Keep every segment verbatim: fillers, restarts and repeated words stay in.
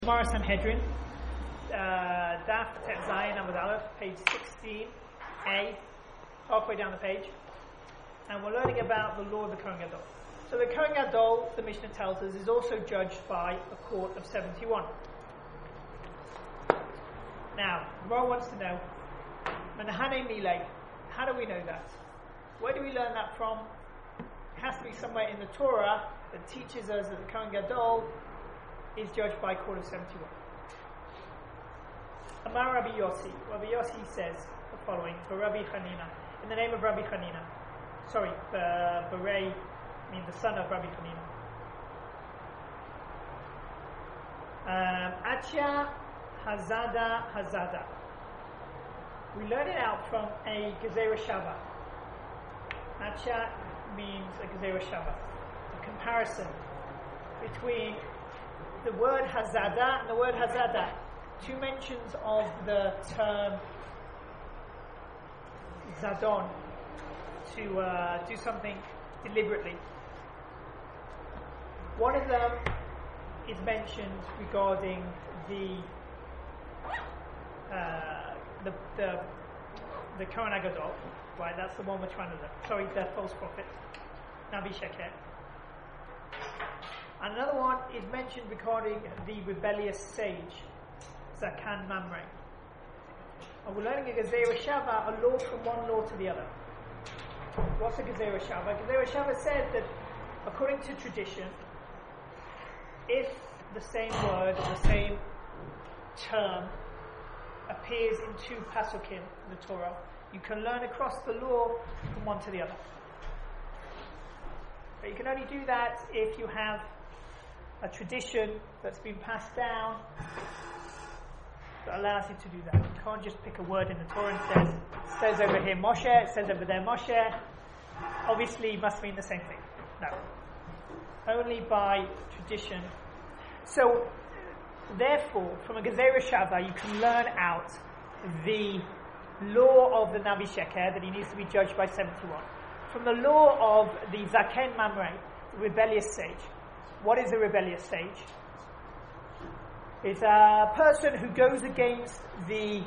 Gemara Sanhedrin, uh, Daf Tet Zayin Amud Aleph, page sixteen A, halfway down the page, and we're learning about the law of the Kohen Gadol. So the Kohen Gadol, the Mishnah tells us, is also judged by a court of seventy-one. Now, Gemara wants to know, Menahane Milei, how do we know that? Where do we learn that from? It has to be somewhere in the Torah that teaches us that the Kohen Gadol is judged by a court of seventy-one. Amar Rabbi Yossi. Rabbi Yossi says the following for Rabbi Hanina. In the name of Rabbi Hanina. Sorry, Berei, I mean the son of Rabbi Hanina. Um, Achya Hazada Hazada. We learn it out from a Gezerah Shava. Achya means a Gezerah Shava. A comparison between the word Hazada and the word Hazada, two mentions of the term Zadon, to uh, do something deliberately. One of them is mentioned regarding the uh, the the the Kohen Gadol, right? That's the one we're trying to learn. Sorry, the false prophet, Navi Sheker. Another one is mentioned regarding the rebellious sage, Zakan Mamre. And we're learning a Gezerah Shava, a law from one law to the other. What's a Gezerah Shava? Gezerah Shava says that, according to tradition, if the same word, the same term, appears in two pasukim in the Torah, you can learn across the law from one to the other. But you can only do that if you have a tradition that's been passed down that allows you to do that. You can't just pick a word in the Torah and says, it says over here Moshe, it says over there Moshe. Obviously, it must mean the same thing. No. Only by tradition. So, therefore, from a Gezerah Shava, you can learn out the law of the Navi Sheker, that he needs to be judged by seventy-one. From the law of the Zaken Mamre, the rebellious sage. What is a rebellious sage? It's a person who goes against the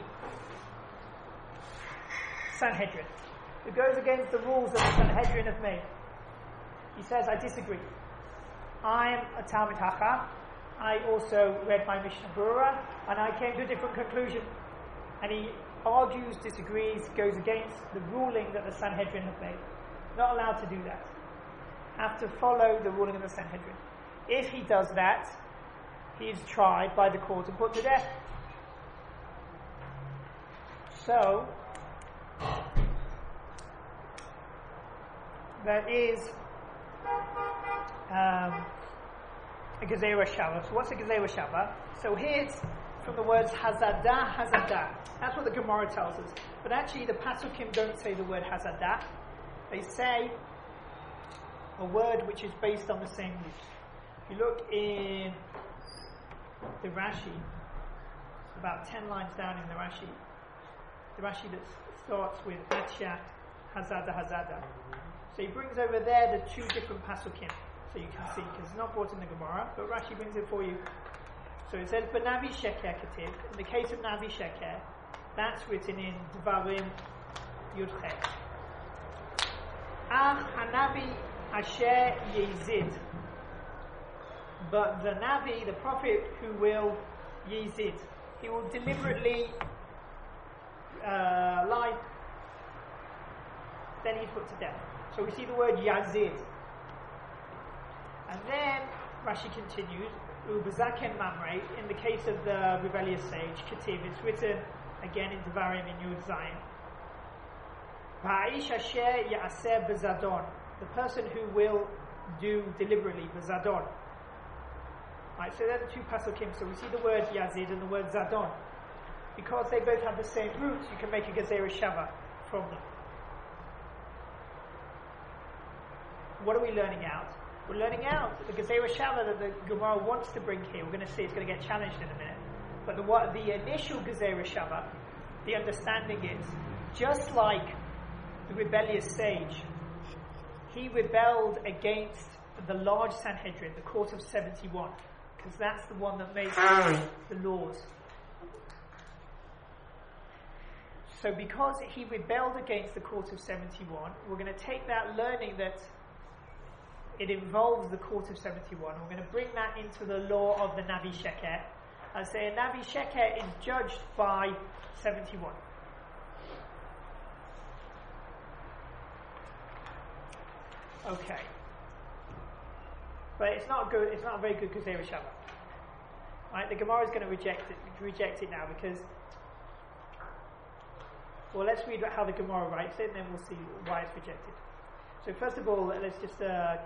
Sanhedrin, who goes against the rules that the Sanhedrin have made. He says, I disagree. I'm a Talmid Chacham. I also read my Mishnah Berurah, and I came to a different conclusion. And he argues, disagrees, goes against the ruling that the Sanhedrin have made. Not allowed to do that. Have to follow the ruling of the Sanhedrin. If he does that, he is tried by the court and put to death. So, there is um, a Gezerah Shava. So what's a Gezerah Shava? So here's from the words Hazada, Hazada. That's what the Gemara tells us. But actually the Pasukim don't say the word Hazada. They say a word which is based on the same root. If you look in the Rashi, about ten lines down in the Rashi, the Rashi that starts with Achya Hazada Hazada. So he brings over there the two different Pasukim, so you can see, because it's not brought in the Gemara, but Rashi brings it for you. So it says, but Navi Sheker Kativ, in the case of Navi Sheker, that's written in Dvarim Yudchet. Ach Hanavi Asher Yezid. But the Navi, the prophet who will Yezid, he will deliberately uh, lie, then he's put to death. So we see the word Yazid. And then Rashi continues, Ubazaken Mamre, in the case of the rebellious sage, Kativ, it's written again in Devarim in Yud Zayin. Ha'ish asher ya'aseh b'zadon, the person who will do deliberately, b'zadon. Right, so they're the two pasukim. So we see the word Yazid and the word Zadon. Because they both have the same roots, you can make a Gezerah Shava from them. What are we learning out? We're learning out the Gezerah Shava that the Gemara wants to bring here. We're going to see it's going to get challenged in a minute. But the, what, the initial Gezerah Shava, the understanding is, just like the rebellious sage, he rebelled against the large Sanhedrin, the court of seventy-one. because that's the one that makes the laws. So because he rebelled against the court of seventy-one, we're going to take that learning that it involves the court of seventy-one, we're going to bring that into the law of the Navi Sheker, and say a Navi Sheker is judged by seventy-one. Okay. But it's not good, it's not a very good Gezerah Shabbat. Right, the Gemara is going to reject it reject it now because, well, let's read how the Gemara writes it and then we'll see why it's rejected. So first of all, let's just uh,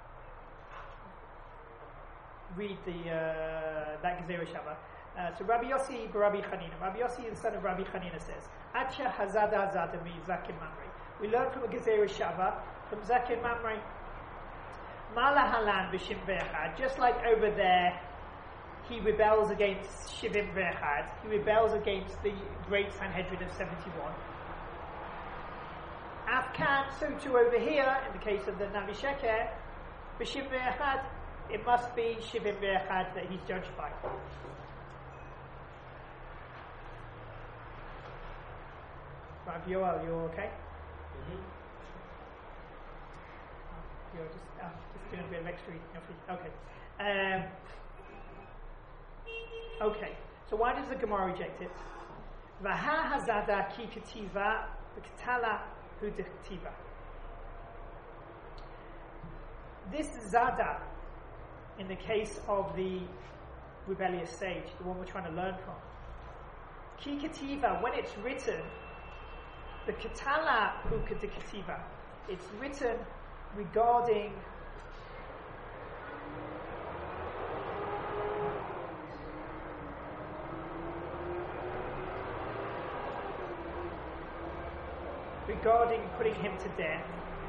read the uh, that Gezerah Shabbat. Uh, so Rabbi Yossi Rabbi Chanina. Rabbi Yossi, the son of Rabbi Chanina, says, Acha Hazada Zadami Zakin Mamre. We learn from a Gezerah Shabbat from Zakin Mamre. Mala Halan b'Shim Ve'echad. Just like over there, he rebels against Shivim Ve'echad. He rebels against the great Sanhedrin of seventy-one. Afkan, so too over here, in the case of the Navi Sheker, b'Shim Ve'echad, it must be Shivim Ve'echad that he's judged by. Rav Yoel, you okay? Mm-hmm. You're just, oh, just doing a bit of extra reading. Okay. Um, okay. So why does the Gemara reject it? Vaha hazada ki ketiva v'ketala hu dektiva. This zada, in the case of the rebellious sage, the one we're trying to learn from, ki ketiva, when it's written, the ketala hu ketiva, it's written regarding regarding putting him to death.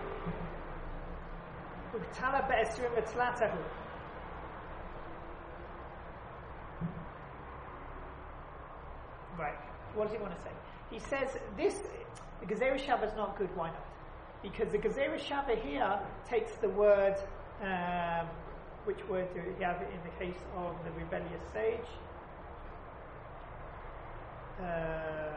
Right, what does he want to say? He says this, the Gezerah Shabbat is not good. Why not? Because the Gezerah Shabbat here takes the word, um, which word do we have in the case of the rebellious sage? Uh,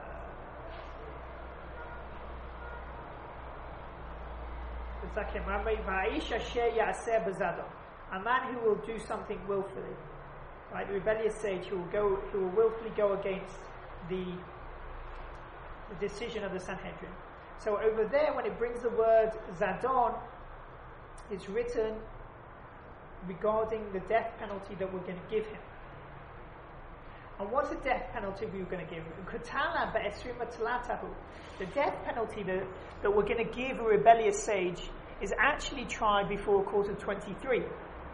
a man who will do something willfully, right? The rebellious sage who will go, who will willfully go against the, the decision of the Sanhedrin. So over there, when it brings the word Zadon, it's written regarding the death penalty that we're going to give him. And what's the death penalty we were going to give him? The death penalty that, that we're going to give a rebellious sage is actually tried before a court of twenty-three.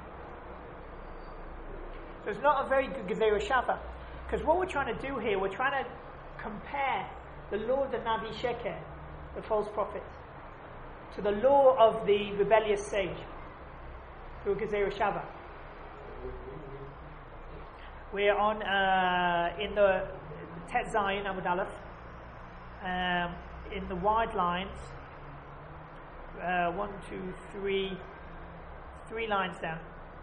So it's not a very good Gezerah Shabbat. Because what we're trying to do here, we're trying to compare the law of the Navi Sheker, the false prophet, to the law of the rebellious sage, through Gezerah Shabbat. We're on uh, in the Tet Zayin Amud Aleph, um, in the wide lines, uh, one, two, three, three lines down.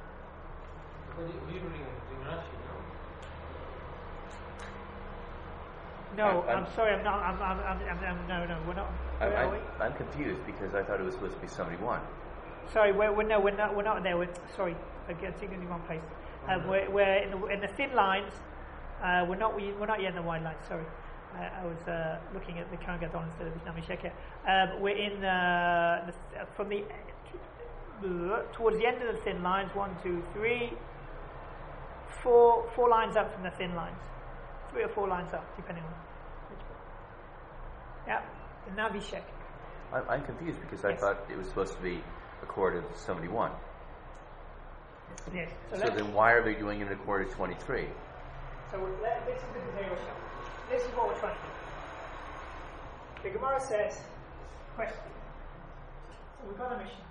No, I'm, I'm sorry, I'm not. I'm, I'm, I'm, I'm, no, no, we're not. I'm, I'm, I'm confused because I thought it was supposed to be seventy-one. Sorry, we're, we're no, we're not. We're not there. We're, sorry, I'm taking in the wrong place. Uh, we're, we're in the in the thin lines. Uh, we're not. We, we're not yet in the wide lines. Sorry, I, I was uh, looking at the Karen Gadon instead of the Nami Sheker. Um, we're in uh, the, from the uh, towards the end of the thin lines. One, two, three, four, four lines up from the thin lines. Three or four lines up, depending on which one. Yeah, the Navi Sheker. I'm, I'm confused because I yes. thought it was supposed to be a court of seventy-one. Yes. So, so then why are they doing it in a court of twenty-three? So let, this is the Gezerah Shabbat. This is what we're trying to do. The Gemara says, question. So we've got a mission.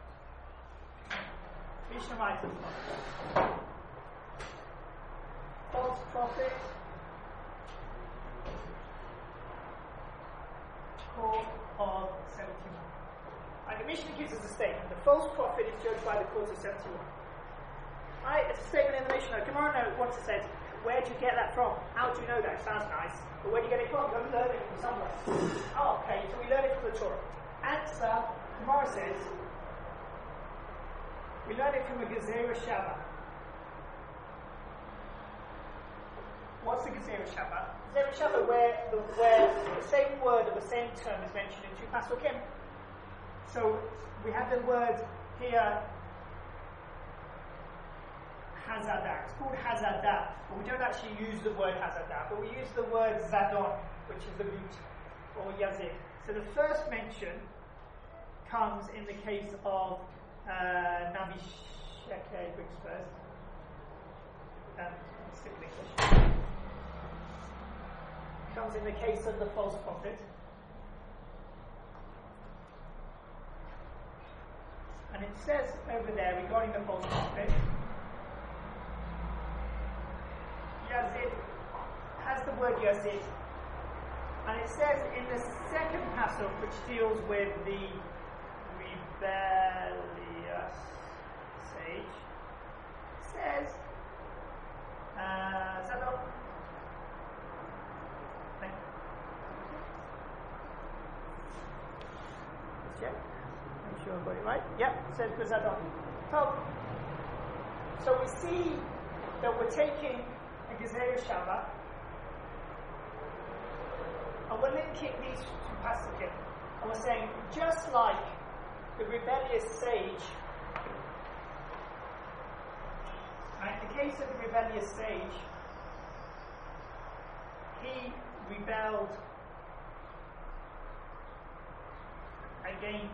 Mishnah writes as follows. False prophet, court of seventy-one. And the Mishnah gives us a statement. The false prophet is judged by the court of seventy-one. Right? It's a statement explanation. Though. Gemara note wants to say, where do you get that from? How do you know that? It sounds nice. But where do you get it from? You learn it from somewhere. Oh, okay, so we learn it from the Torah. Answer, Gemara says, we learn it from a Gezerah Shava. What's the Gezerah Shava? Gezerah Shava where the, where the same word or the same term is mentioned in two Pasukim. So we have the word here, Hazadah. It's called Hazadah, but we don't actually use the word Hazadah, but we use the word Zadon, which is the root, or Yazid. So the first mention comes in the case of uh, Navi Shekeh brings first. Um, simply comes in the case of the false prophet. And it says over there regarding the false prophet, Yazid has the word Yazid, and it says in the second pasuk, which deals with the rebellious sage, it says uh, Zadok. Let's check. Make sure I got it right. Yep, it says Zadok. So, so we see that we're taking a Gezerah Shava, and we're linking these two passages, and we're saying, just like the rebellious sage, right, in the case of the rebellious sage, he rebelled against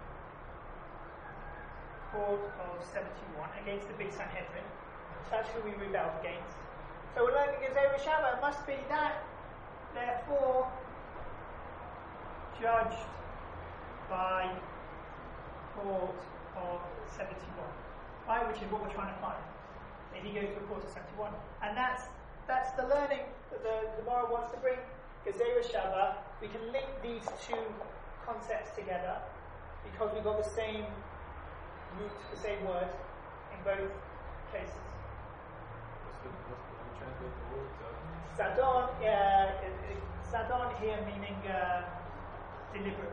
Court of seventy-one, against the Big Sanhedrin. That's who we rebelled against. So we're learning Gezerah Shava must be that, therefore, judged by Court of seventy-one. Right, which is what we're trying to find. And he goes to Court of seventy-one. And that's that's the learning that the Gemara wants to bring. Gezerah Shava, we can link these two concepts together because we've got the same root, the same word in both cases. Zadon, uh, Zadon here meaning uh, deliberate.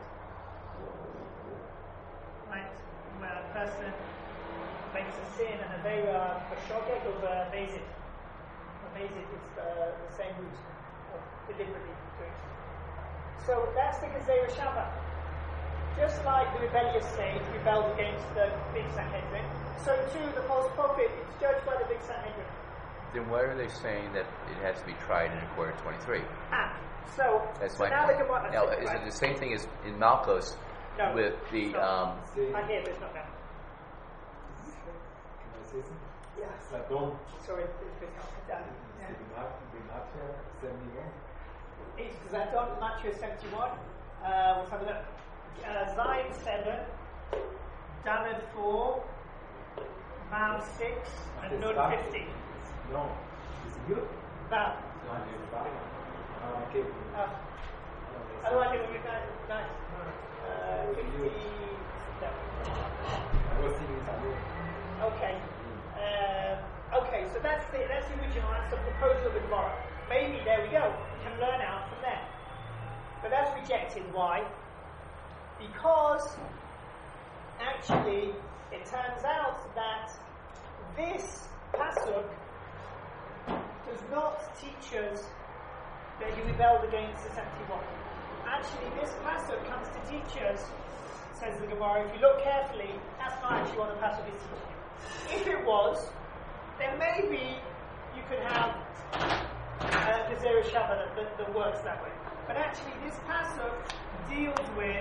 Right? When a person makes a sin and a vera b'shogeg or b'vezit. B'vezit is the, the same root of deliberately doing it. So that's the Gezerah Shava. Just like the rebellious sage rebelled against the Big Sanhedrin, so too the false prophet is judged by the Big Sanhedrin. Then why are they saying that it has to be tried in a court of twenty-three? Ah, so, that's so my now point. the Gemara. Now, is it the same thing as in Malchus no, with the? Um, I hear, but it's not now. Can I say something? Yeah. Zadon. Sorry, it's been done. seventy-one. It's Zadon, Matthew seventy-one. Uh, let's have a look. Uh, Zion seven, David four, Vav six, and Nun fifty. No, it's good. Vav. Uh, okay. Uh, otherwise, it would be nice. nice. Uh, fifty-seven. I was thinking something. Okay. Um, okay, so that's the that's the original. That's the proposal of the Gemara. Maybe there we go. We can learn out from there. But that's rejected. Why? Because actually it turns out that this pasuk does not teach us that he rebelled against the seventy-one. Actually, this pasuk comes to teach us, says the Gemara, if you look carefully, that's not actually what the pasuk is teaching you. If it was, then maybe you could have uh, Gezerah Shava that, that, that works that way. But actually, this pasuk deals with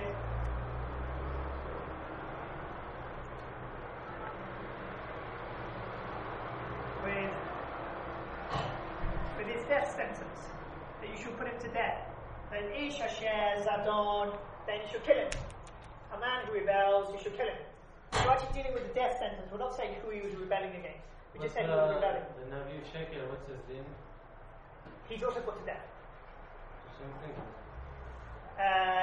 with with his death sentence, that you should put him to death. That Ish Asher Zadon, then you should kill him. A man who rebels, you should kill him. We're actually dealing with the death sentence. We're not saying who he was rebelling against. We just said he was rebelling. The Navi Shekel, what's his name? He's also put to death. Same thing.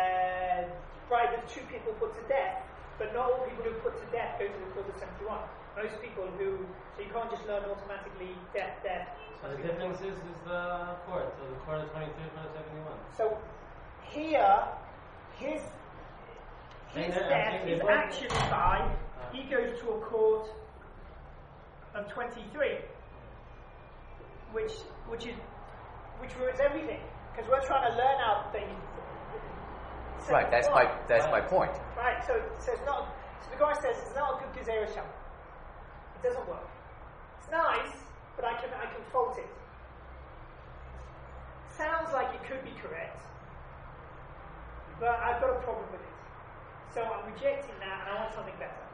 Uh, right, there's two people put to death, but not all people who put to death go to the court of seventy-one. Most people who, so you can't just learn automatically death, death. So the difference is, is the chord. So the chord of twenty-three, chord of seventy-one. So here, his his And then, death uh, is they both- actually by, he goes to a chord of twenty-three, which which is which ruins everything, because we're trying to learn out things. Right. That's my that's my point. Right, so so it's not. So the guy says it's not a good Gezerah Shabbat. It doesn't work. It's nice, but I can I can fault it. Sounds like it could be correct, but I've got a problem with it. So I'm rejecting that, and I want something better.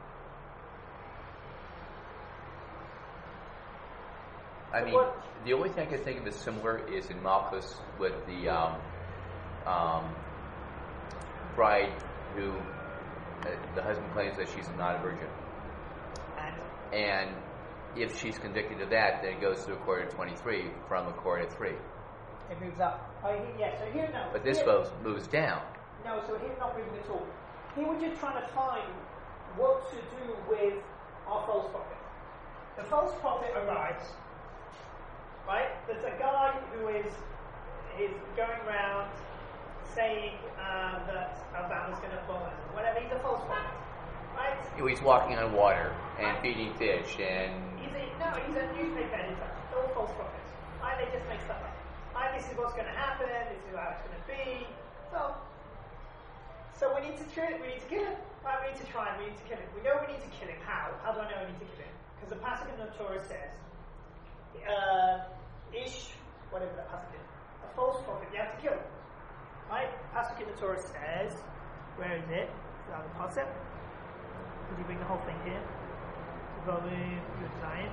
I mean, What- the only thing I can think of as similar is in Malchus with the um, um, bride who uh, the husband claims that she's not a virgin, And and if she's convicted of that, then it goes to a court of twenty-three from a court of three. it moves up. Oh, he, yeah. So here no. But this here, moves moves down. No, so he's not moving at all. He was just trying to find what to do with our false prophet. The false prophet arrives, right? There's a guy who is is going around saying uh, that Obama's going to bomb us, or whatever. He's a false prophet, right? He's walking on water and feeding fish, and He's a, no, he's a newspaper editor. They're all false prophets. Right? They just make stuff up. Right? This is what's going to happen. This is how it's going to be. So, so we need to kill it. We need to kill him. Right? We need to try and we need to kill him. We know we need to kill him. How? How do I know we need to kill him? Because the passage in the Torah says, uh, "Ish," whatever that passage is, a false prophet. You have to kill him. Right? Passage in the Torah says, where is it? Is that the passage? Did you bring the whole thing here? Volume Yud Zayin.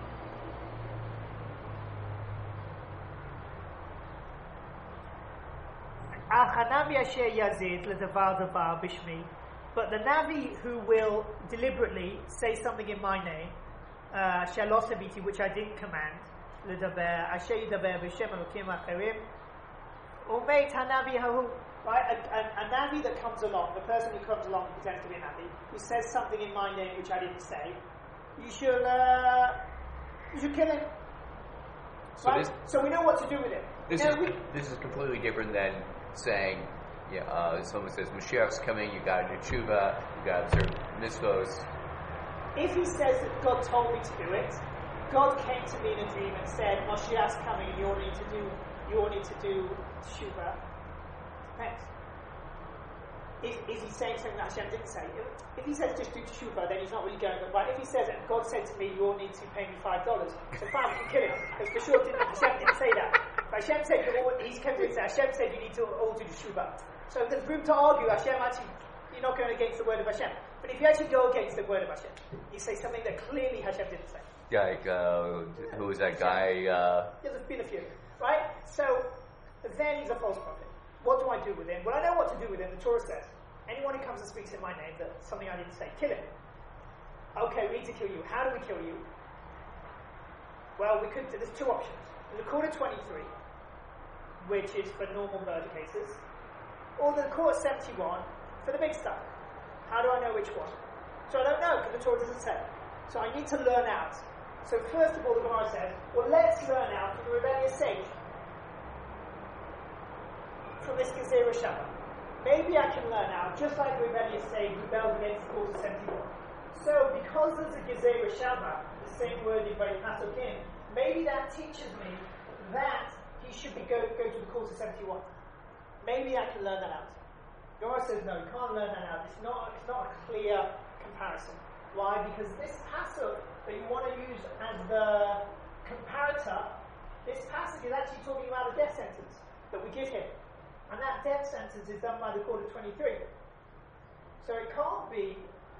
But the Navi who will deliberately say something in my name, uh, which I didn't command, right? A, a, a Navi that comes along, the person who comes along and pretends to be a Navi, who says something in my name which I didn't say, you should, uh, you should kill him. So Right? this- so we know what to do with him. this Now is we- this is completely different than saying, yeah, uh, someone says Mashiach's coming, you got to do tshuva, you got to observe mitzvos. If he says that God told me to do it, God came to me in a dream and said, Moshiach's coming and you all need to do, you all need to do tshuva. Depends. Is, is he saying something that Hashem didn't say? If he says just do tshuva, then he's not really going right. If he says, God said to me, you all need to pay me five dollars, so fine, we can kill him. Because for sure didn't, Hashem didn't say that. But Hashem said, you all, he's come to say, Hashem said you need to all do tshuva. So if there's room to argue, Hashem actually, you're not going against the word of Hashem. But if you actually go against the word of Hashem, you say something that clearly Hashem didn't say. Like, uh, who was that guy? Uh, There's been a few, right? So then he's a false prophet. What do I do with him? Well, I know what to do with him. The Torah says, anyone who comes and speaks in my name, that something I didn't say, kill him. Okay, we need to kill you. How do we kill you? Well, we could. There's two options. There's the Court of twenty-three, which is for normal murder cases, or the Court of seventy-one for the big stuff. How do I know which one? So I don't know because the Torah doesn't say. So I need to learn out. So first of all, the Gemara says, well, let's learn out from the rebellious sage, from this Gezerah Shabbat. Maybe I can learn out, just like the rebellious sage rebelled against the Court of seventy-one. So because there's a Gezerah Shabbat, the same word in both Pasukim, maybe that teaches me that he should be go, go to the Court of seventy-one. Maybe I can learn that out. Gemara says no, you can't learn that out. It's not. It's not a clear comparison. Why? Because this pasuk that you want to use as the comparator, this passage is actually talking about a death sentence that we give him, and that death sentence is done by the Court of twenty-three. So it can't be.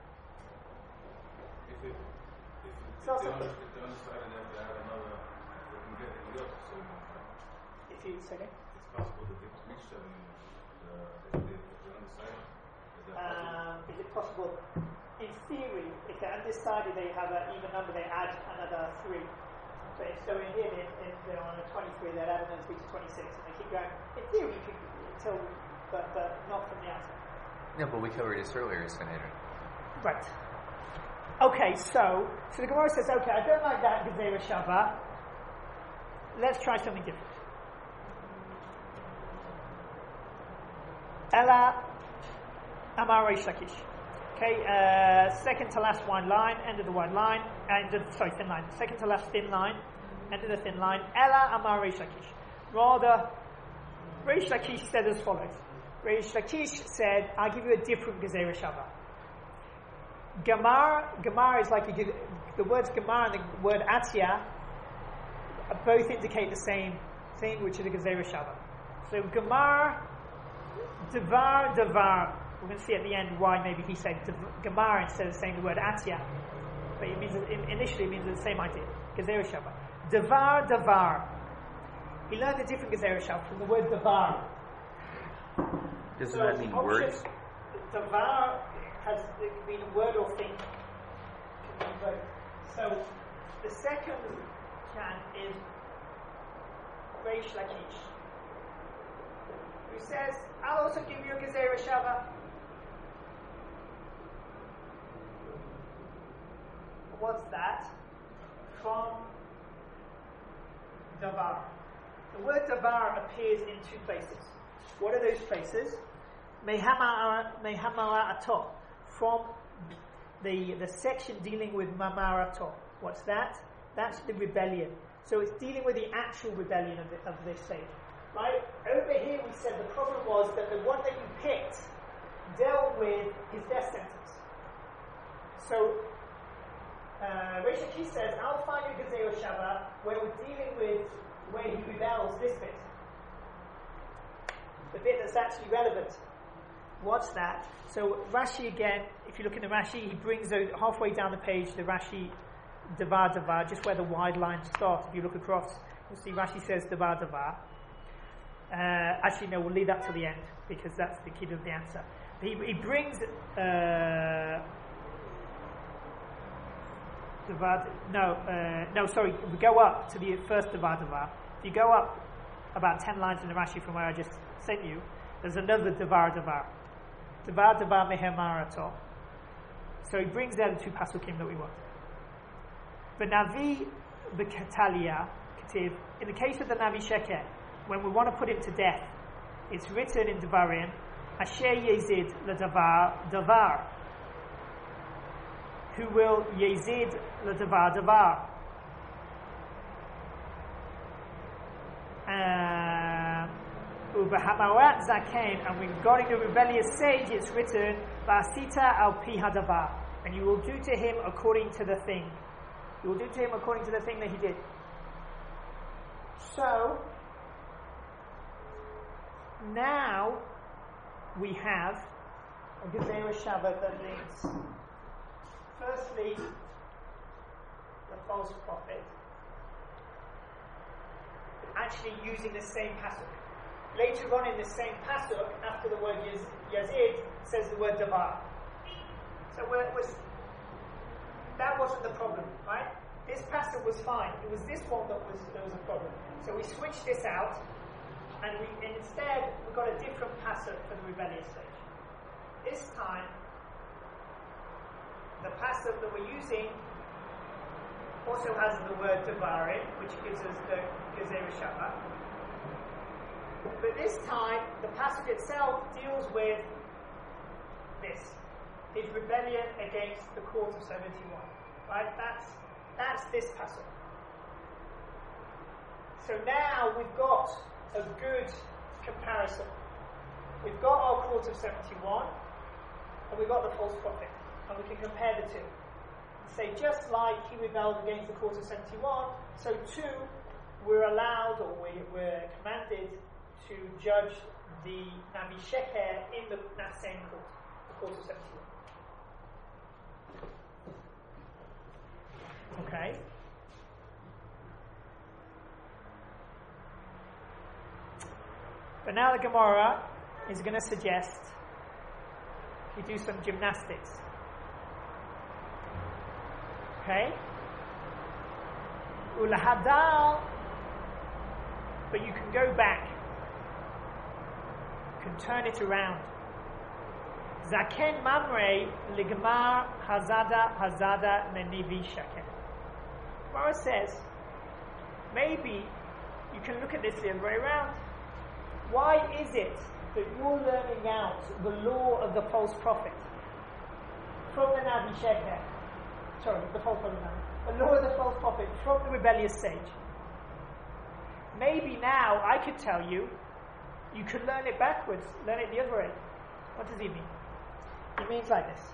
If it, if it, It's not if something- if they undecided they have to add another, they can get it else, so If you say it. it's possible that they could reach seven, uh, if they, if they're undecided. Is that possible? Um, is it possible? In theory, if they're undecided, they have an even number. They add another three. So, so in here, in, in, they're on a twenty-three. They add another three to twenty-six, and they keep going. In theory, you could until, but but not from the outside. no, but we covered this earlier, Sanhedrin. Right. Okay, so so the Gemara says, okay, I don't like that Gezerah Shava. Let's try something different. Ella Amar Reish Lakish. Okay, uh, second to last wide line, end of the wide line, end of, sorry, thin line. Second to last thin line, end of the thin line. Ella Amar Reish Lakish. Rather, Reish Lakish said as follows. Reish Lakish said, I'll give you a different Gezerah Shava. Gamar, Gamar is like, a, the words Gamar and the word Atiyah both indicate the same thing, which is a Gezerah Shava. So Gamar, Devar, Devar. We're going to see at the end why maybe he said Gamar instead of saying the word Atiyah. But it means, initially it means the same idea. Gezerah Shava. Devar, Devar. He learned a different Gezerah Shava from the word Devar. Doesn't So that mean words? Devar has it can mean a word or thing. Can mean both. So the second can is Reish Lakish, who says, I'll also give you a Gezerah Shava. What's that? From Davar. The word Davar appears in two places. What are those places? Mehamara Ato, from the the section dealing with Mamarato. What's that? That's the rebellion. So it's dealing with the actual rebellion of, the, of this stage. Right? Over here we said the problem was that the one that you picked dealt with his death sentence. So uh, Reish Lakish says, I'll find you Gezerah Shava where we're dealing with where he rebels, this bit. The bit that's actually relevant. What's that? So Rashi again, if you look in the Rashi, he brings out halfway down the page the Rashi Devar Devar, just where the wide lines start. If you look across, you'll see Rashi says Devar Devar. Uh, actually, no, we'll leave that to the end because that's the key to the answer. He, he brings uh, Devar. No, uh, no, sorry. We go up to the first Devar Devar. If you go up about ten lines in the Rashi from where I just sent you, there's another Devar Devar. Devar Devar Mehemarato. So he brings out the two pasukim that we want. The Navi B'Katalia Ketiv, in the case of the Navi Sheker, when we want to put him to death, it's written in Devarim, Asher Yezid L'Davar Davar, who will Yezid L'Davar Davar. Ubahamarat Zaken, and regarding the rebellious sage, it's written, Ba'asita al pi hadavar, and you will do to him according to the thing. You will do to him according to the thing that he did. So, now we have a Gezerah Shava that links, firstly, the false prophet, actually using the same pasuk. Later on in the same pasuk, after the word Yaz- Yazid, says the word Davar. So it was, that wasn't the problem, right? This pasuk was fine. It was this one that was that was a problem. So we switched this out, and we instead we got a different pasuk for the rebellious stage. This time, the pasuk that we're using also has the word Devarim, which gives us the Gezerah Shava. But this time, the pasuk itself deals with this, his rebellion against the court of seventy-one. Right? That's that's this pasuk. So now we've got a good comparison. We've got our court of seventy-one, and we've got the false prophet, and we can compare the two. Say, just like he rebelled against the court of seventy-one, so too we're allowed, or we, we're commanded to judge the Navi Sheker in the, that same court, the court of seventy-one. Okay. But now the Gemara is going to suggest we do some gymnastics. Okay? Ulahadal, but you can go back. You can turn it around. Zaken mamre ligmar hazada hazada nenivi shaken. Gemara says, maybe you can look at this the other way around. Why is it that you're learning out the law of the false prophet from the Navi Sheker? Sorry, the false prophet, the law of the false prophet from the rebellious sage. Maybe now I could tell you, you could learn it backwards, learn it the other way. What does he mean? He means like this.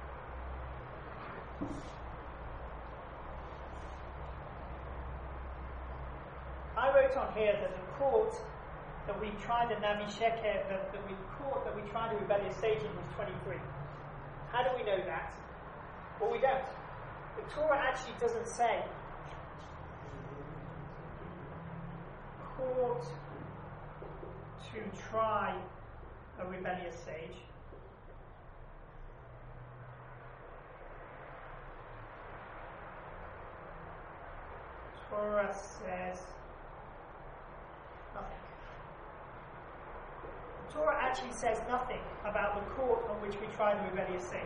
I wrote on here that the court that we tried the Navi Sheker, that, that we caught, that we tried a rebellious sage in was twenty-three. How do we know that? Well, we don't. The Torah actually doesn't say court to try a rebellious sage. Torah says nothing. The Torah actually says nothing about the court on which we try the rebellious sage.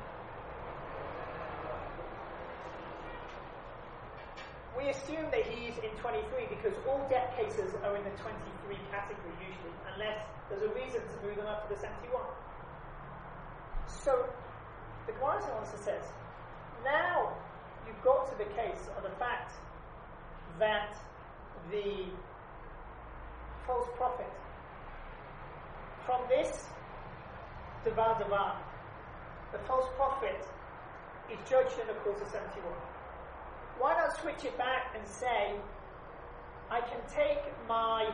We assume that he's in twenty-three because all debt cases are in the twenty-three category usually, unless there's a reason to move them up to the seventy-one. So, the Gemara also says, now you've got to the case of the fact that the false prophet, from this Devar Devar, the false prophet is judged in the course of seventy-one. Why not switch it back and say, I can take my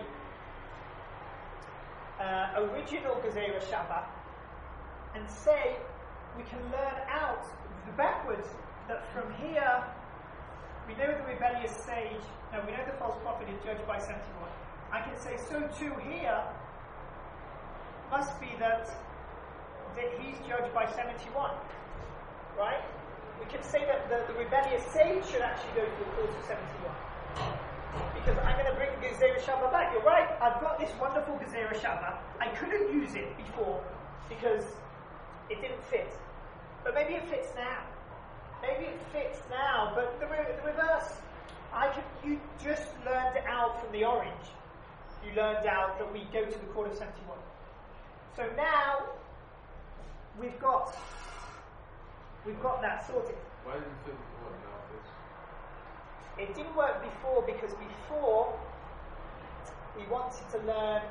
uh, original Gezerah Shabbat and say, we can learn out the backwards that from here, we know the rebellious sage, no, we know the false prophet is judged by seventy-one. I can say, so too here must be that, that he's judged by seventy-one, right? We can say that the, the rebellious sage should actually go through the course of seventy-one. Because I'm going to bring the Gezerah Shabbat back. You're right, I've got this wonderful Gezerah Shabbat. I couldn't use it before because it didn't fit. But maybe it fits now. Maybe it fits now, but the, re- the reverse. I could, you just learned out from the orange. You learned out that we go to the court of seventy-one. So now we've got we've got that sorted. Why didn't it fit before? Now this? It didn't work before because before we wanted to learn.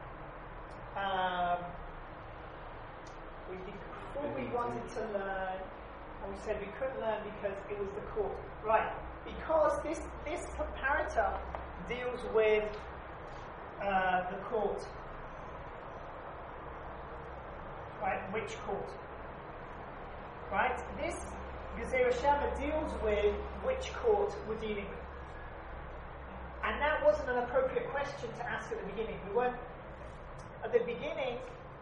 Um, we before we wanted to learn, and we said we couldn't learn because it was the court, right? Because this this comparator deals with uh, the court, right? Which court, right? This Gezerah Shabbat deals with which court we're dealing with. And that wasn't an appropriate question to ask at the beginning. We weren't, at the beginning,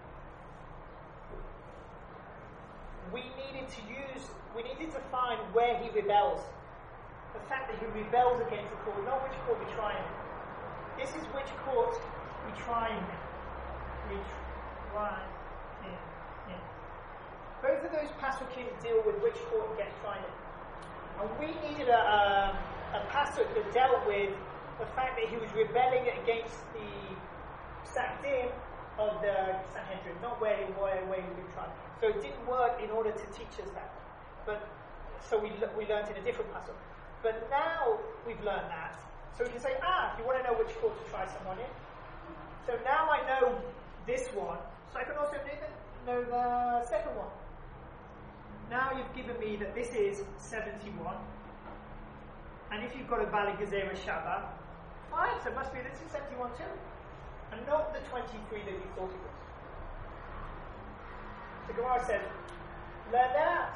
we needed to use, we needed to find where he rebels. The fact that he rebels against the court, not which court we try him. This is which court we try him in. We try him in. Both of those pasukim deal with which court he gets tried in. And we needed a, um, a pasuk that dealt with the fact that he was rebelling against the Sakdim of the Sanhedrin, not where, where, where he would be tried. So it didn't work in order to teach us that. But so we we learned in a different pasuk. But now we've learned that. So we can say, ah, if you want to know which court to try someone in. So now I know this one, so I can also know the second one. Now you've given me that this is seventy-one. And if you've got a valid Gezerah Shabbat, fine, so it must be this is seventy-one too. And not the twenty-three that you thought it was. The Gemara says, learn that.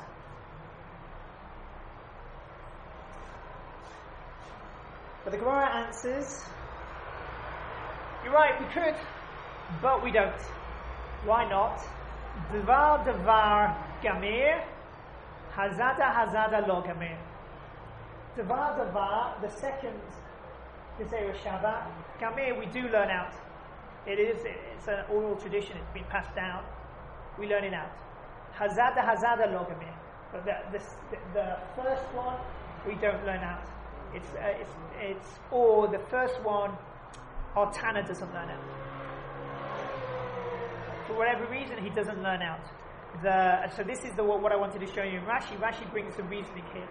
But the Gemara answers, you're right, we could, but we don't. Why not? Devar devar gamir, hazada hazada lo gamir. Devar devar, the second Gezerah Shabbat, gamir, we do learn out. It is, it's an oral tradition, it's been passed down. We learn it out. Hazada Hazada Logamir. But the, the, the first one we don't learn out. It's, uh, it's, it's, or the first one, our Tana doesn't learn out. For whatever reason, he doesn't learn out. The, so this is the what I wanted to show you in Rashi. Rashi brings some reasoning here.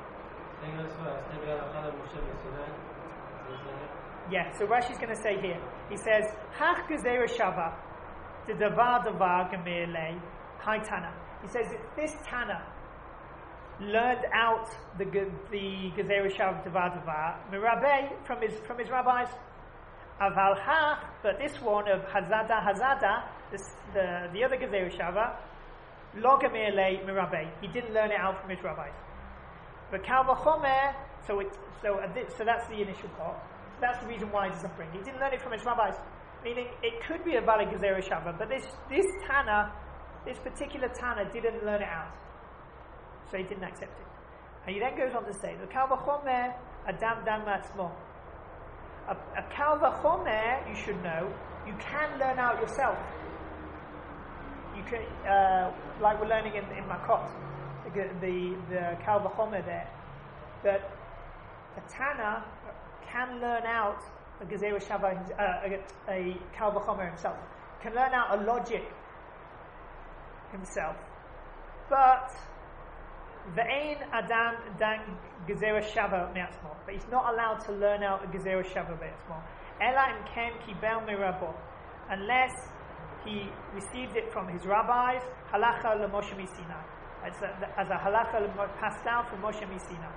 Yeah, so Rashi's going to say here. He says, Hach gezerah shava, the davar davar gemir lei, hai Tana. He says that this Tana learned out the the gezerah shava davar davar mirabei from his from his rabbis. Aval hach, but this one of hazada hazada, this, the the other gezerah shava, lo gemir lei mirabei. He didn't learn it out from his rabbis. But kal v'chomer, so it so uh, th- so that's the initial part. That's the reason why he doesn't bring. He didn't learn it from his rabbis, meaning it could be a valid gezerah shava, but this this Tana, this particular Tana, didn't learn it out, so he didn't accept it. And he then goes on to say, the kal v'chomer adam dam ma'atzmo. A, a kal v'chomer, you should know, you can learn out yourself. You can, uh, like we're learning in, in Makot, the the, the kal v'chomer there, that a Tana can learn out a gezerah shava, uh, a, a kal v'chomer himself, can learn out a logic himself, but ve'ein adam dan gezerah shava me'atzmo, but he's not allowed to learn out a gezerah shava me'atzmo, ela im ken kibel mirabo, unless he received it from his rabbis, halacha l'Moshe Sinai, as a, as a halacha passed down from Moshe Sinai.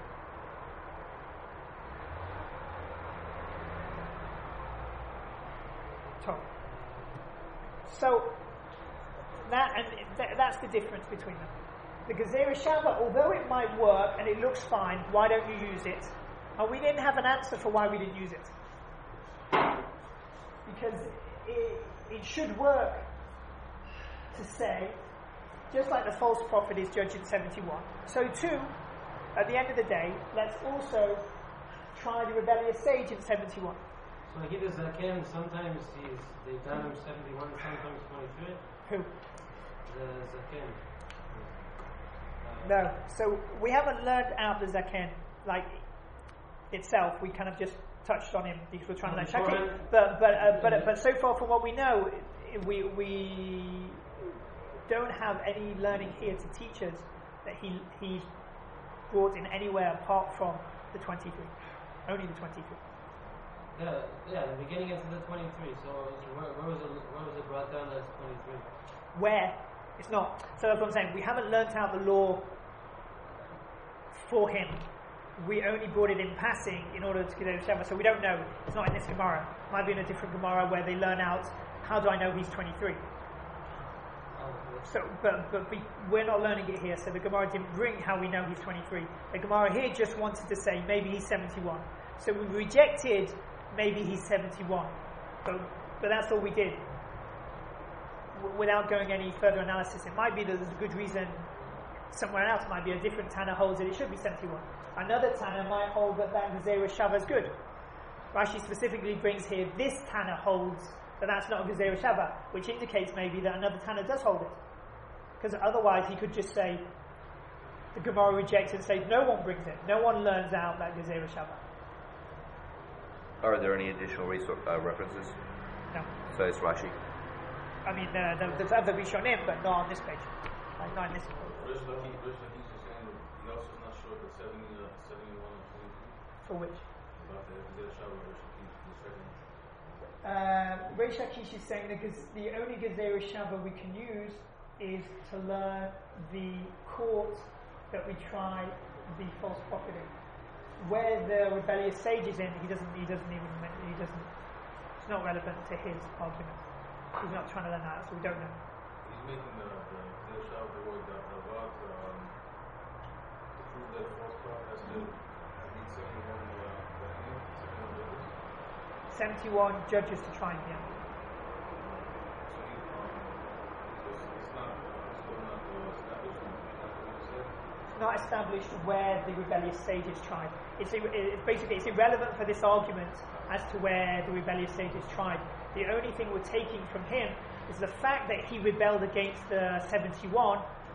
So that and th- that's the difference between them. The gezerah shava, although it might work and it looks fine, why don't you use it? And we didn't have an answer for why we didn't use it, because it, it should work to say, just like the false prophet is judged in seventy-one, so too, at the end of the day, let's also try the rebellious sage in seventy-one. So like it is Zaken, sometimes he's they done him seventy-one, sometimes twenty-three. Who? The Zaken. Uh, No. So we haven't learned out the Zaken like itself. We kind of just touched on him because we're trying to learn Shaki. But but uh, but uh, but so far from what we know, we we don't have any learning here to teach us that he he's brought in anywhere apart from the twenty-three. Only the twenty-three. Yeah, yeah, the beginning into the twenty-three. So where, where was it? Where was it brought down as twenty-three? Where? It's not. So that's what I'm saying. We haven't learnt out the law for him. We only brought it in passing in order to get over Sheva. So we don't know. It's not in this Gemara. It might be in a different Gemara where they learn out. How do I know he's twenty-three? So, but but we, we're not learning it here. So the Gemara didn't bring how we know he's twenty-three. The Gemara here just wanted to say maybe he's seventy-one. So we rejected. Maybe he's seventy-one, but, but that's all we did, w- without going any further analysis. It might be that there's a good reason somewhere else. It might be a different Tana holds that it should be seventy-one. Another Tana might hold that that gezerah shava is good. Rashi specifically brings here this Tana holds that that's not a gezerah shava, which indicates maybe that another Tana does hold it. Because otherwise he could just say the Gemara rejects it and say no one brings it, no one learns out that gezerah shava. Are there any additional resource, uh, references? No. So it's Rashi. I mean, uh, the, there's other Rishonim, but not on this page. Like, not in this page. Rish Laki, Rish Laki is saying that he also is not sure if it's seventy, uh, seventy-one or twenty-two. For which? About the Gezerah Shava, Rish Laki, the second. Um, Reish Lakish is saying that gez- the only gezerah shava we can use is to learn the court that we try the false prophet in. Where the rebellious sage is in, he doesn't. He doesn't even. He doesn't. It's not relevant to his argument. He's not trying to learn that, so we don't know. He's making the the Gezerah Shava, the word that about um, to prove that false prophet has to need seventy-one uh, seventy-one judges. Seventy-one judges to try him. Yeah. So he, um, it's, it's not, it's still not uh, established. That's what you said. Not established where the rebellious sage is tried. It's, it's basically it's irrelevant for this argument as to where the rebellious sage is tried. The only thing we're taking from him is the fact that he rebelled against the seventy-one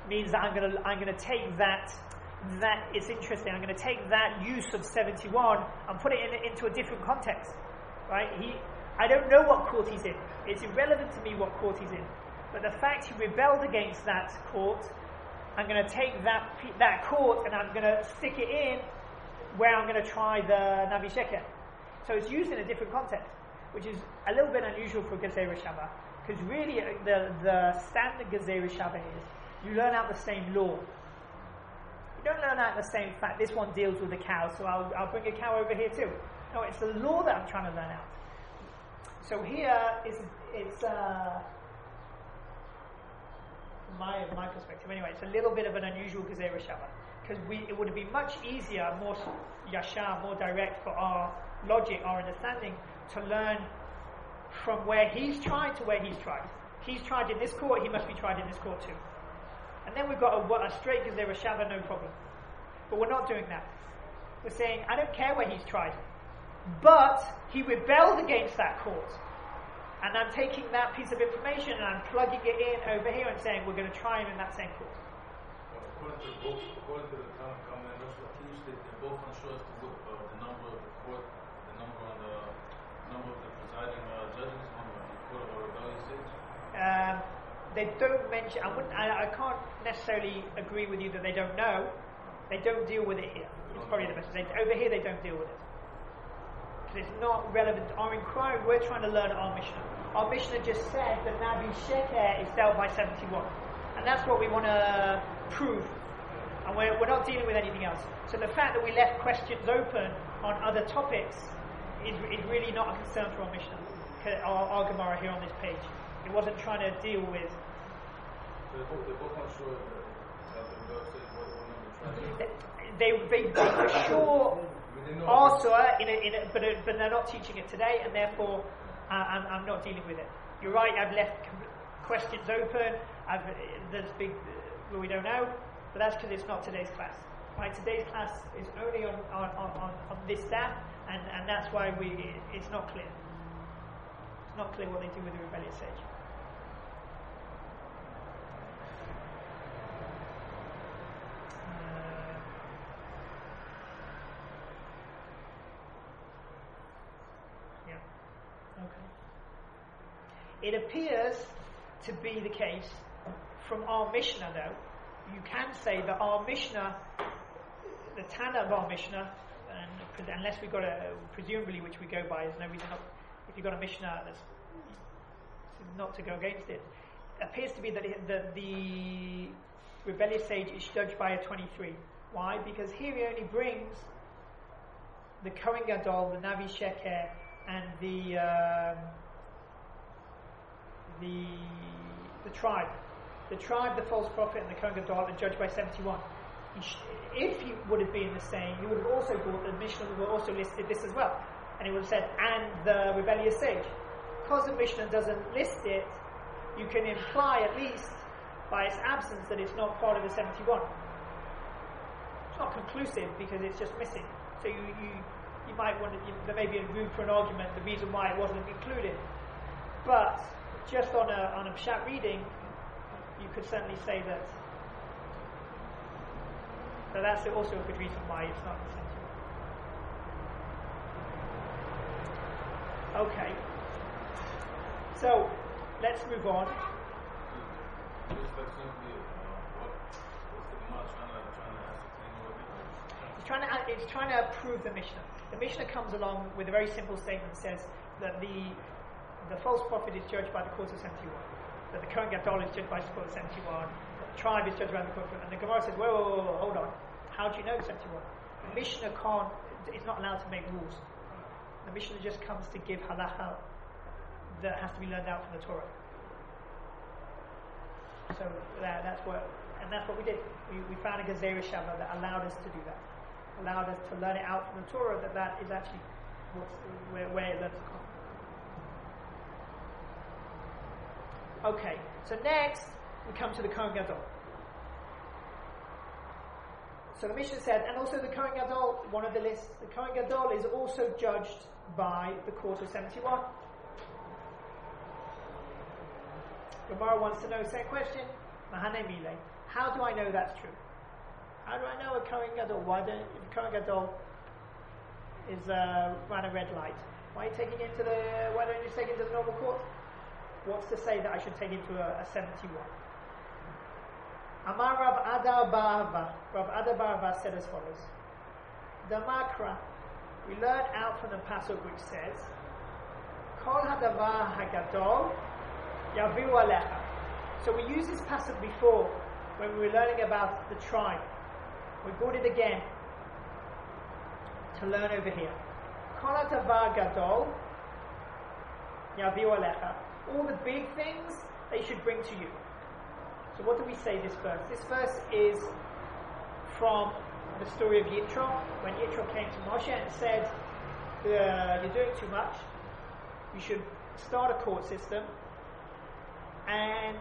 means that I'm going to I'm going to take that that it's interesting. I'm going to take that use of seventy-one and put it in, into a different context, right? He, I don't know what court he's in. It's irrelevant to me what court he's in. But the fact he rebelled against that court, I'm going to take that that court and I'm going to stick it in where I'm going to try the Navi Sheker. So it's used in a different context, which is a little bit unusual for Gezerah Shabbat, because really uh, the, the standard Gezerah Shabbat is you learn out the same law. You don't learn out the same fact. This one deals with a cow, so I'll, I'll bring a cow over here too. No, it's the law that I'm trying to learn out. So here is it's uh, from my my perspective anyway. It's a little bit of an unusual Gezerah Shabbat, because we it would be much easier, more yashar, more direct for our logic, our understanding, to learn from where he's tried to where he's tried. He's tried in this court, he must be tried in this court too. And then we've got a, a straight Gezerah Shabbat, no problem. But we're not doing that. We're saying, I don't care where he's tried, but he rebelled against that court. And I'm taking that piece of information and I'm plugging it in over here and saying, we're going to try him in that same court. Well, according to both, according to the comment, they're both unsure as to what uh, the number of the court, the number on the number of the presiding uh, judges on the court of rebellious age. Um, they don't mention. I wouldn't. I, I can't necessarily agree with you that they don't know. They don't deal with it here. It's probably the best. They, over here, they don't deal with it because it's not relevant. Our inquiry, we're trying to learn our Mishnah. Our Mishnah just said that Navi Sheker is dealt by seventy-one, and that's what we want to prove. And we're, we're not dealing with anything else. So the fact that we left questions open on other topics is, is really not a concern for our Mishnah, our, our Gemara here on this page. It wasn't trying to deal with. So they're both, they're both unsure that the rebellious age, what, what number of tribes. They, they, they for sure are surah, in a, in a, but, but they're not teaching it today, and therefore uh, I'm, I'm not dealing with it. You're right, I've left questions open. I've, there's big, well, we don't know. But that's because it's not today's class. Right? Today's class is only on, on, on, on this staff, and, and that's why we it's not clear. It's not clear what they do with the rebellious age. Uh, yeah. Okay. It appears to be the case from our Mishnah, though. You can say that our Mishnah, the Tana of our Mishnah, and unless we've got a, presumably which we go by, there's no reason not, if you've got a Mishnah that's not to go against it, appears to be that it, the, the rebellious age is judged by a twenty-three. Why? Because here he only brings the Kohen Gadol, the Navi Sheker, and the um, the the tribe. The tribe, the false prophet, and the Kohen Gadol are judged by seventy-one. He sh- if he would have been the same, he would have also brought the Mishnah would have also listed this as well. And he would have said, and the rebellious age. Because the Mishnah doesn't list it, you can imply at least by its absence that it's not part of the seventy-one. It's not conclusive because it's just missing. So you you, you might want to, you, there may be a room for an argument, the reason why it wasn't included. But just on a on a pshat reading, you could certainly say that. So that's also a good reason why it's not essential. Okay. So let's move on. It's trying to it's trying to prove the Mishnah. The Mishnah comes along with a very simple statement. Says that the the false prophet is judged by the court of seventy-one. That the Kohen Gadol is judged by the court of seventy-one. That the tribe is judged by the court of, and the Gemara says, whoa, whoa, whoa, whoa, hold on. How do you know seventy-one? The Mishnah can't. It's not allowed to make rules. The Mishnah just comes to give halacha that has to be learned out from the Torah. So that, that's what, and that's what we did. We, we found a Gezerah Shabbat that allowed us to do that. Allowed us to learn it out from the Torah that that is actually what's, where, where it learns to come. Okay, so next we come to the Kohen Gadol. So the Mishnah said, and also the Kohen Gadol, one of the lists, the Kohen Gadol is also judged by the court of seventy-one. Gemara wants to know, same question, Mahane Mile. How do I know that's true? How do I know a Kohen Gadol? Why don't, if a Kohen Gadol is uh, ran a red light, why are you taking him to the, why don't you take him to the normal court? What's to say that I should take him to a, a seventy-one? Amar Rav Adar Barava. Rav Adar Barava said as follows. The Makra, we learn out from the pasuk which says, Kol hadavar hagadol yaviu alecha. So we used this pasuk before when we were learning about the tribe. We brought it again to learn over here. Kol hadavar gadol yaviu alecha. All the big things they should bring to you. So what do we say this verse? This verse is from the story of Yitro, when Yitro came to Moshe and said, uh, you're doing too much, you should start a court system and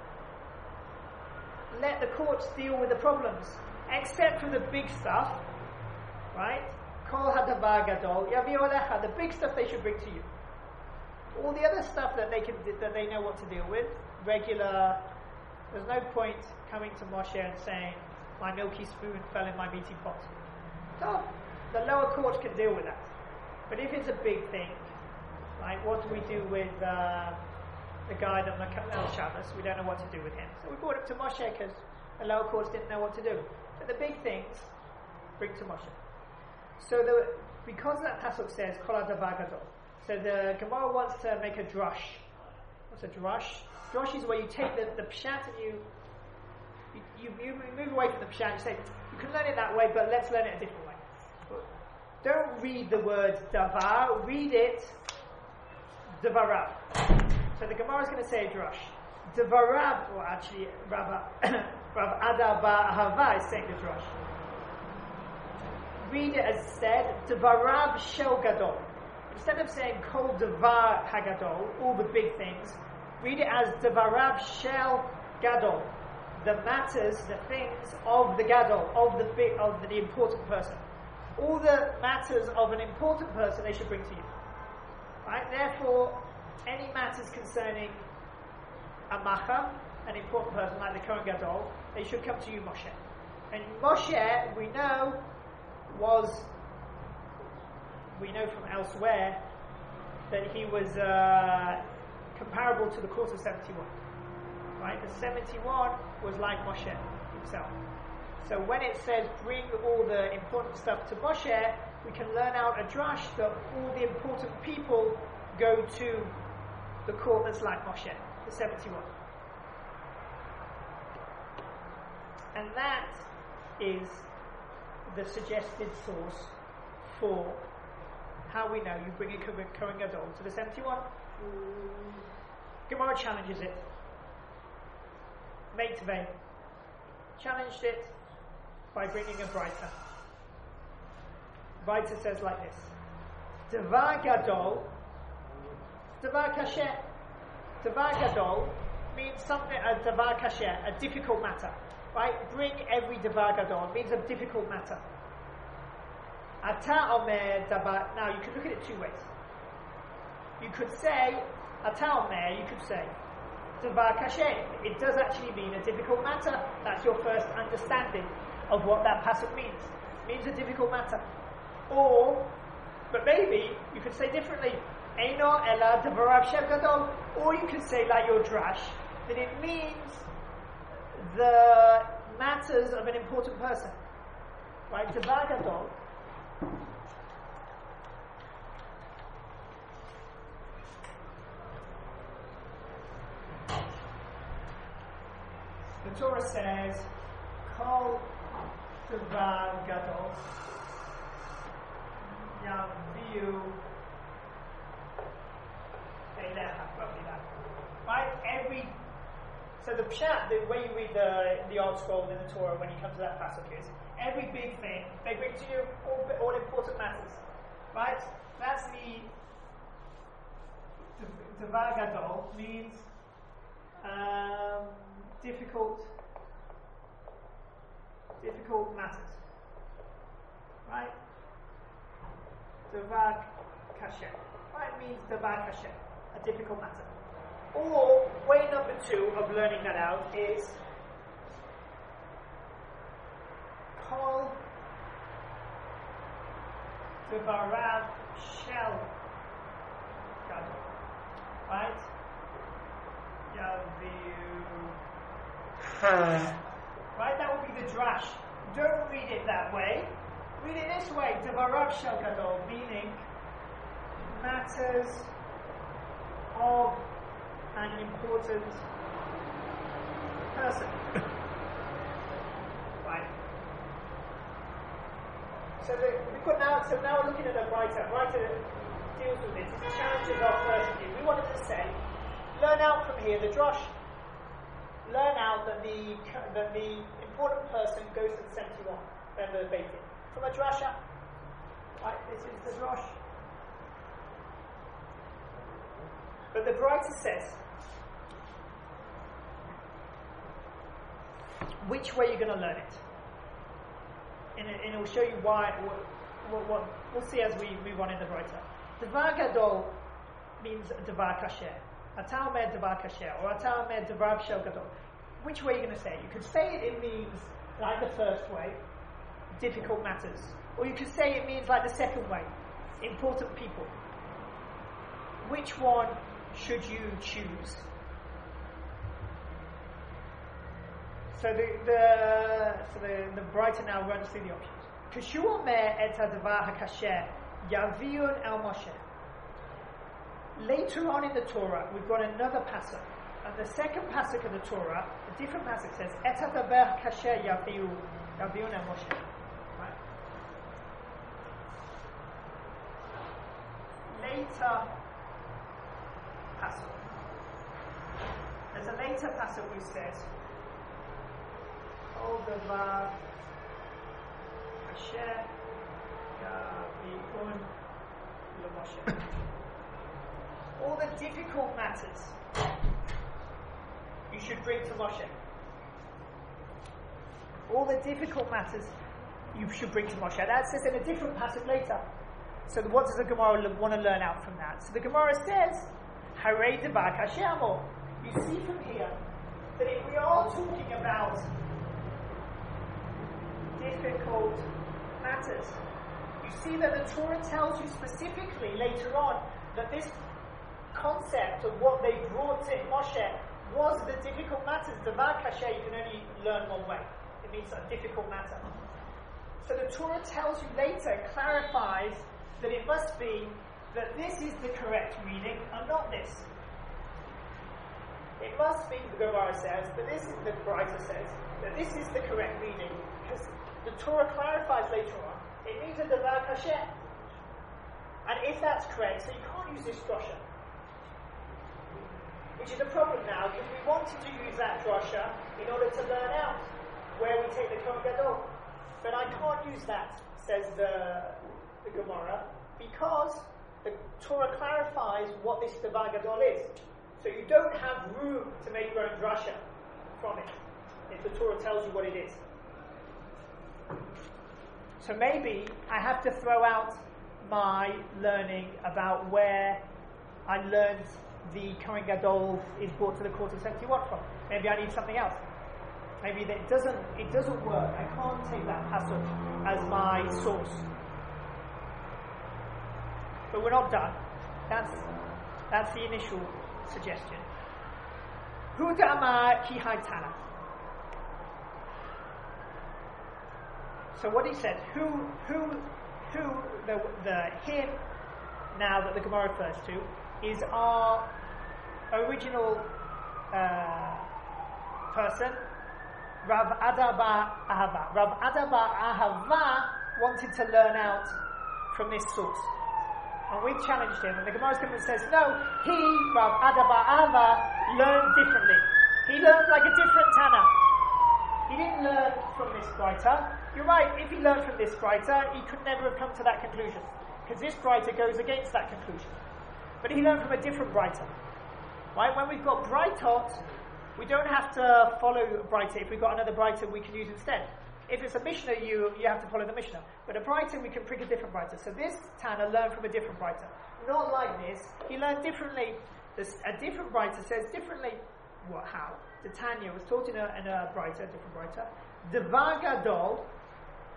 let the courts deal with the problems, except for the big stuff, right? Kol hadavar gadol yaviu alecha, the big stuff they should bring to you. All the other stuff that they can that they know what to deal with, regular. There's no point coming to Moshe and saying, "My milky spoon fell in my meaty pot." So the lower courts can deal with that. But if it's a big thing, like what do we do with uh, the guy that Makal Shabbos? We don't know what to do with him. So we brought him to Moshe because the lower courts didn't know what to do. But the big things, bring to Moshe. So the, because that pasuk says Kol hadavar gadol. So the Gemara wants to make a drush. What's a drush? Drush is where you take the, the pshat and you you, you you move away from the pshat and you say, you can learn it that way, but let's learn it a different way. Don't read the word davar, read it davarav. So the Gemara is going to say a drush. Davarav, or actually Rav Adar Bar Ahava is saying the drush. Read it as said, davarav shel gadol. Instead of saying kol davar hagadol, all the big things, read it as davarav shel gadol, the matters, the things of the gadol, of the big, of the important person. All the matters of an important person they should bring to you. Right? Therefore, any matters concerning a macha, an important person like the Kohen Gadol, they should come to you, Moshe. And Moshe, we know, was we know from elsewhere that he was uh, comparable to the course of seventy-one. Right? The seventy-one was like Moshe himself. So when it says bring all the important stuff to Moshe, we can learn out a drush that all the important people go to the court that's like Moshe, the seventy-one. And that is the suggested source for how we know you bring a Kohen Gadol to the seventy-one. Gemara challenges it. Meitvei challenged it by bringing a Breita. Breita says like this: Davar Gadol, Davar Kasher. Davar Gadol means something, a Davar Kasher, a difficult matter. Right? Bring every Davar Gadol means a difficult matter. Ata Omer Davar. Now you could look at it two ways. You could say Ata Omer. You could say Davar Kasher. It does actually mean a difficult matter. That's your first understanding of what that pasuk means. It means a difficult matter. Or, but maybe you could say differently. Eino ela Davarav shel gadol. Or you could say like your drash that it means the matters of an important person. Right? Davar gadol. The Torah says, Kol Davar Gadol Yaviu Eilecha. Roughly that. Right? Every so the pshat, the way you read the the old scroll in the Torah when you come to that pasuk is every big thing they bring to you, all, all important matters. Right? That's the Davar Gadol means um, difficult difficult matters. Right? Davar Kasher. Right? Means Davar Kasher, a difficult matter. Or way number two of learning that out is Kol Devarav Shel Gadol. Right? Yaviu. Right? That would be the drash. Don't read it that way. Read it this way. Devarav Shel Gadol, meaning matters of an important person. Right. So the, we've got now. So now we're looking at a writer. Writer deals with this. It challenges our first view. We wanted to say, learn out from here the drosh. Learn out that the that the important person goes to the seventy-one. Remember the baiting from a drasha. Right. This is the drosh. But the writer says, which way you're going to learn it. And it, and it will show you why, what, what, what, we'll see as we move on in the writer. Devar Gadol means Devar Kasher. Ata Omer Devar Kasher, or Ata Omer Devar Shel Gadol. Which way are you going to say it? You could say it, it means like the first way, difficult matters. Or you could say it means like the second way, important people. Which one should you choose? So the the so the, the writer now runs through the options. Kashu omer et hadavar hakasher yaviun el Moshe. Later on in the Torah, we've got another pasuk, and the second pasuk of the Torah, a different pasuk says et hadavar hakasher yaviun yaviun el Moshe. Right. Later pasuk. There's a later pasuk which says, "All davar kasher yaviun leMoshe." All the difficult matters you should bring to Moshe. All the difficult matters you should bring to Moshe. That says in a different passage later. So what does the Gemara want to learn out from that? So the Gemara says, Harei devar kasher amo. You see from here that if we are talking about difficult matters, you see that the Torah tells you specifically later on that this concept of what they brought in Moshe was the difficult matters. Devar kasher you can only learn one way. It means a difficult matter. So the Torah tells you later, clarifies that it must be that this is the correct reading and not this. It must be, the Gemara says, but this is the writer says, that this is the correct reading, because the Torah clarifies later on, it means a devar kasher. And if that's correct, so you can't use this drasha. Which is a problem now, because we wanted to use that drasha in order to learn out where we take the Kohen Gadol. But I can't use that, says the, the Gemara, because the Torah clarifies what this devar gadol is. So you don't have room to make your own drasha from it, if the Torah tells you what it is. So maybe I have to throw out my learning about where I learned the Kohen Gadol is brought to the court of seventy-one from. Maybe I need something else. Maybe that it doesn't it doesn't work. I can't take that passage as my source. But we're not done. That's that's the initial suggestion. Hu da'amar ki haytana. So what he said, who who who the the him now that the Gemara refers to is our original uh, person, Rav Ada bar Ahava. Rav Ada bar Ahava wanted to learn out from this source. And we've challenged him, and the Gemara's coming and says, no, he, Rav Ada bar Ahava, learned differently. He learned like a different Tana. He didn't learn from this writer. You're right, if he learned from this writer, he could never have come to that conclusion. Because this writer goes against that conclusion. But he learned from a different writer. Right? When we've got Brightot, we don't have to follow Brightot. If we've got another Brightot, we can use instead. If it's a Mishnah, you you have to follow the Mishnah. But a Brightot, we can pick a different Brightot. So this Tana learned from a different writer. Not like this. He learned differently. This, a different writer says differently. What? How? The Tanya was taught in a, in a Brightot, a different writer. Devar Gadol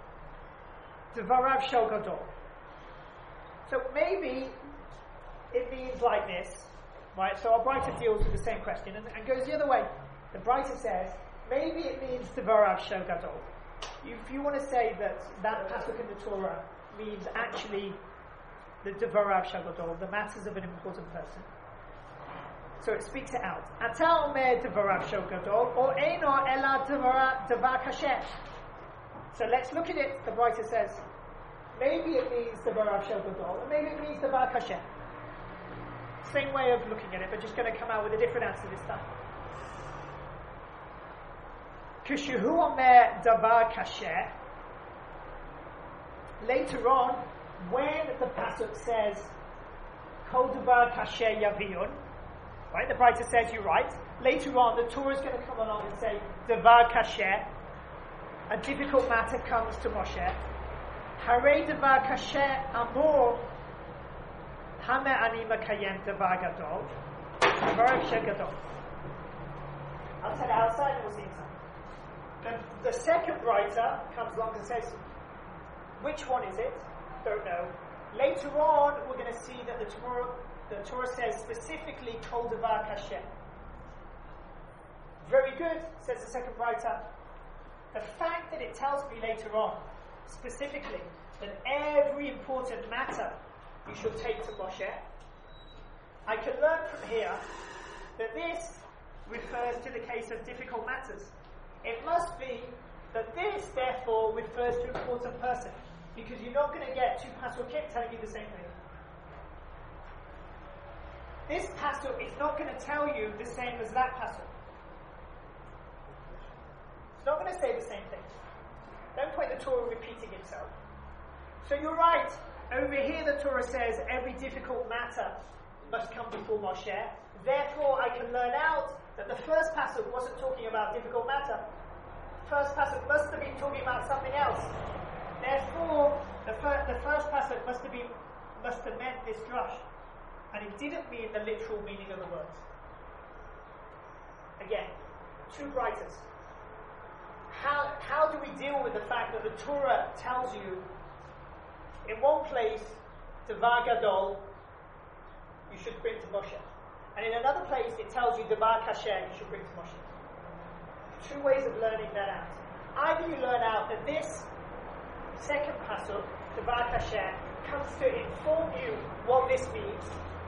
Devarav Shel Gadol. So maybe it means like this, right? So our Braita deals with the same question and, and goes the other way. The Braita says, maybe it means Devarav Shel Gadol. If you want to say that that pasuk in the Torah means actually the Devarav Shel Gadol, the matters of an important person. So it speaks it out. Ata omer Devarav Shel Gadol, or Eino ela Devar Kasher. So let's look at it. The writer says, maybe it means Devarav Shel Gadol, or maybe it means Devar Kasher. Same way of looking at it, but just going to come out with a different answer this time. Kishehu omer Devar Kasher. Later on, when the pasuk says Kol Devar Kasher Yavion, right? The writer says you're right. Later on, the Torah is going to come along and say Devar Kasher. A difficult matter comes to Moshe. Harei Devar Kasher Amor Hame Ani Makayem Devar Gadol Devar Shel Gadol. I'll tell it outside and we'll see inside. Then the second writer comes along and says, which one is it? Don't know. Later on, we're going to see that the Torah, the Torah says specifically Kol Devar Kasher. Very good, says the second writer. The fact that it tells me later on, specifically, that every important matter you should take to Moshe, I can learn from here that this refers to the case of difficult matters. It must be that this, therefore, refers to an important person, because you're not going to get two pasukim telling you the same thing. This pasuk is not going to tell you the same as that pasuk. It's not going to say the same thing. No point in the Torah repeating itself. So you're right. Over here the Torah says every difficult matter must come before Moshe. Therefore I can learn out that the first pasuk wasn't talking about difficult matter. The first pasuk must have been talking about something else. Therefore the, fir- the first pasuk must have been must have meant this drush. And it didn't mean the literal meaning of the words. Again, two writers. How, how do we deal with the fact that the Torah tells you in one place, Devar Gadol, you should bring to Moshe. And in another place, it tells you Devar Kasher, you should bring to Moshe. Two ways of learning that out. Either you learn out that this second pasuk, Devar Kasher, comes to inform you what this means,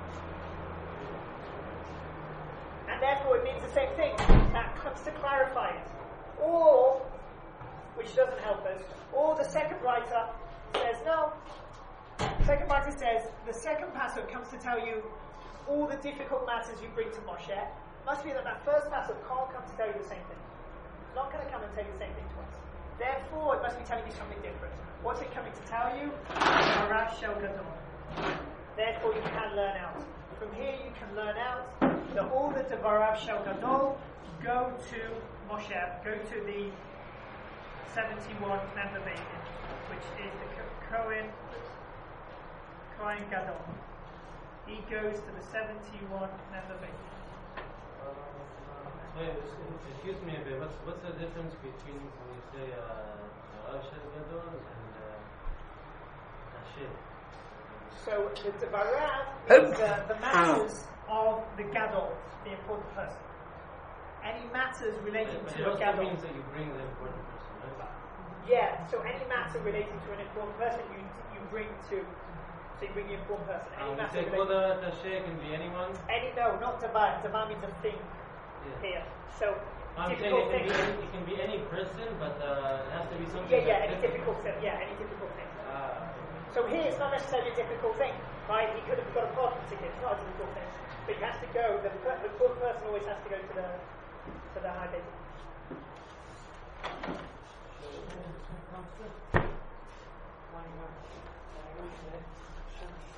and therefore it means the same thing. That comes to clarify it. Or, which doesn't help us, or the second writer says, no, the second writer says, the second pasuk comes to tell you all the difficult matters you bring to Moshe. Must be that that first pasuk can't come to tell you the same thing. It's not going to come and tell you the same thing twice. Therefore, it must be telling you something different. What's it coming to tell you? Devarav Shel Gadol. Therefore, you can learn out. From here, you can learn out that all the Devarav Shel Gadol go to Moshe, go to the seventy-one member Beit, which is the Kohen, Kohen Gadol. He goes to the seventy-one member Beit. Wait, excuse me a bit. What's what's the difference between when you say Devarav Shel Gadol and Kasher? So the Devarav is uh, the matters of the Gadol, the important person. Any matters relating but, but to it a also Gadol. means that you bring the important person, right? Yeah, so any matter relating to an important person you you bring to, so you bring the important person. Any Um, you matter say relating, Koda Kasher can be anyone? any no, not Devar. Devar means a thing Yeah. here. So I'm saying difficult it can, thing. be, any- it can be any person, but uh, it has to be something Yeah, yeah, that's any difficult. difficult thing. Yeah, any difficult thing. Ah, So here it's not necessarily a difficult thing, right? He could have got a parking ticket. It's not a difficult thing, but he has to go. The, per- the good person always has to go to the to the high base. Why not? Why not?